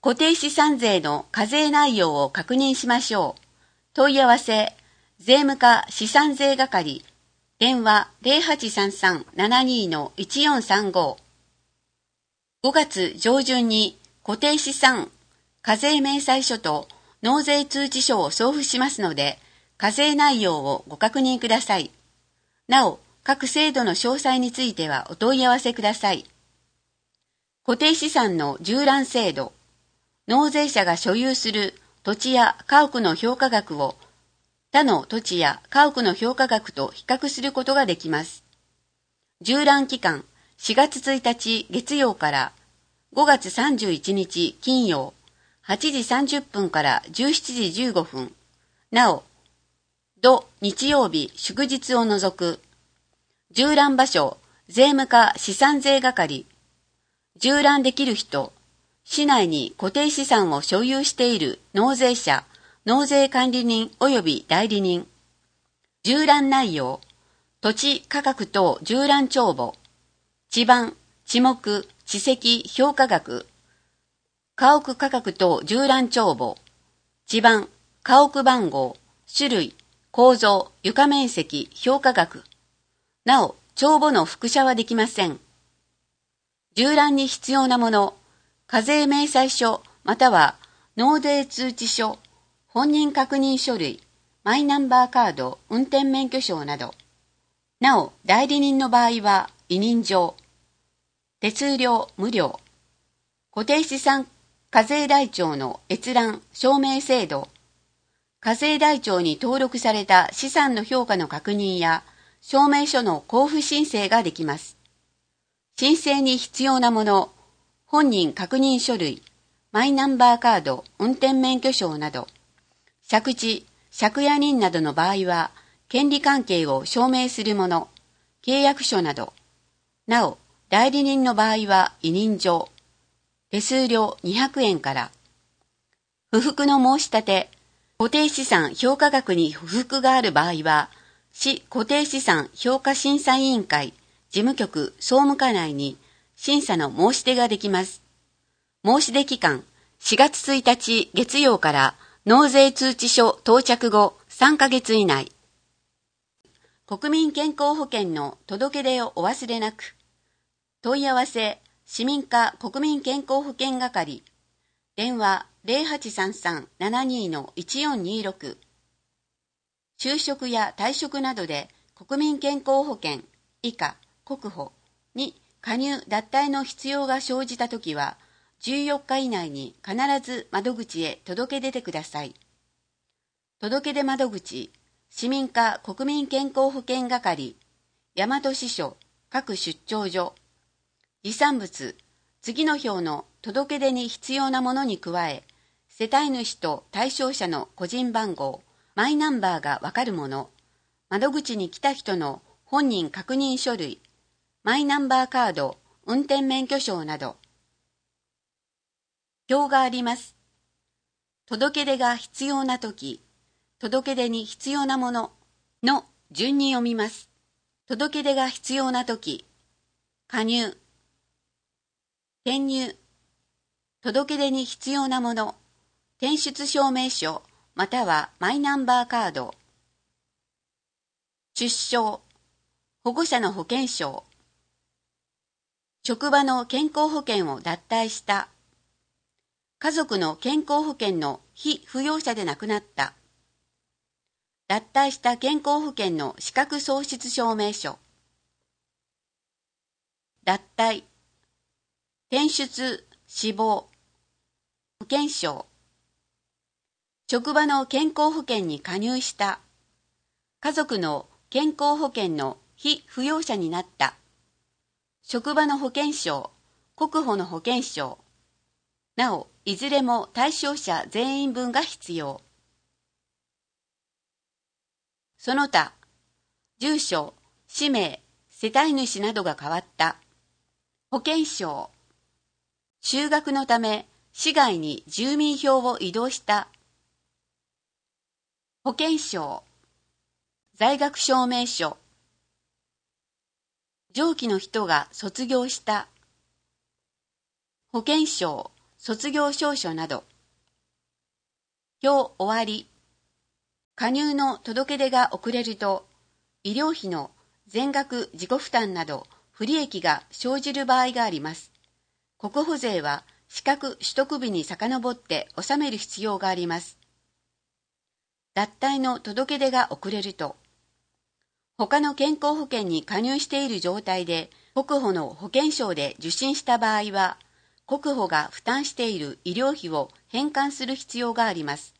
固定資産税の課税内容を確認しましょう。問い合わせ、税務課資産税係、電話 0833-72-1435。5月上旬に固定資産課税明細書と納税通知書を送付しますので、課税内容をご確認ください。なお、各制度の詳細についてはお問い合わせください。固定資産の従覧制度。納税者が所有する土地や家屋の評価額を他の土地や家屋の評価額と比較することができます。従覧期間4月1日月曜から5月31日金曜8時30分から17時15分。なお、土日曜日祝日を除く。従覧場所税務課資産税係。従覧できる人。市内に固定資産を所有している納税者、納税管理人及び代理人。従覧内容。土地価格等従覧帳簿。地番、地目、地籍評価額。家屋価格等従覧帳簿。地番、家屋番号、種類、構造、床面積、評価額。なお、帳簿の複写はできません。従覧に必要なもの、課税明細書または納税通知書、本人確認書類、マイナンバーカード、運転免許証など。なお、代理人の場合は委任状。手数料無料。固定資産課税台帳の閲覧証明制度。課税台帳に登録された資産の評価の確認や証明書の交付申請ができます。申請に必要なもの、本人確認書類、マイナンバーカード、運転免許証など。借地、借家人などの場合は、権利関係を証明するもの、契約書など。なお、代理人の場合は委任状。手数料200円から。不服の申し立て、固定資産評価額に不服がある場合は、市固定資産評価審査委員会事務局総務課内に審査の申し出ができます。申し出期間4月1日月曜から納税通知書到着後3ヶ月以内。国民健康保険の届け出をお忘れなく。問い合わせ市民課国民健康保険係。電話 0833-72-1426。就職や退職などで国民健康保険以下国保に加入脱退の必要が生じたときは14日以内に必ず窓口へ届け出てください。届け出窓口市民課国民健康保険係大和支所各出張所。持産物次の表の届け出に必要なものに加え、世帯主と対象者の個人番号、マイナンバーがわかるもの、窓口に来た人の本人確認書類、マイナンバーカード、運転免許証など。表があります。届け出が必要なとき、届け出に必要なものの順に読みます。届け出が必要なとき、加入、転入、届け出に必要なもの、転出証明書またはマイナンバーカード、出生、保護者の保険証、職場の健康保険を脱退した、家族の健康保険の被扶養者で亡くなった、脱退した健康保険の資格喪失証明書、脱退、転出、死亡、保険証、職場の健康保険に加入した、家族の健康保険の被扶養者になった、職場の保険証、国保の保険証、なお、いずれも対象者全員分が必要。その他、住所、氏名、世帯主などが変わった、保険証、就学のため市外に住民票を移動した、保険証、在学証明書、上記の人が卒業した、保険証、 卒業証書など。表終わり。加入の届け出が遅れると、医療費の全額自己負担など不利益が生じる場合があります。国保税は資格取得日に遡って納める必要があります。脱退の届け出が遅れると、他の健康保険に加入している状態で国保の保険証で受診した場合は、国保が負担している医療費を返還する必要があります。